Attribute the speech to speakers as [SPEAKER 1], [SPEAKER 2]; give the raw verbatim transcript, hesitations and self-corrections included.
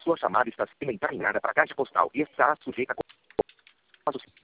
[SPEAKER 1] Sua chamada está sendo encaminhada para a caixa postal e está sujeita a